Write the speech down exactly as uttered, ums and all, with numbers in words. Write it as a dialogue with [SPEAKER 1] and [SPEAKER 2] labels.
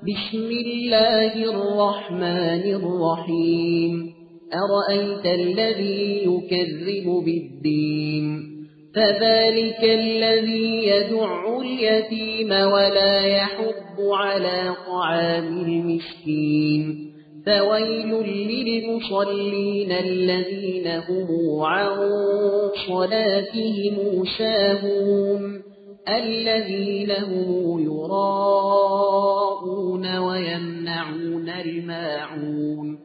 [SPEAKER 1] بسم الله الرحمن الرحيم أرأيت الذي يكذب بالدين فذلك الذي يدع اليتيم ولا يحض على طعام المسكين فويل للمصلين الذين هم عن صلاتهم ساهون الذين هم يراءون ويمنعون الماعون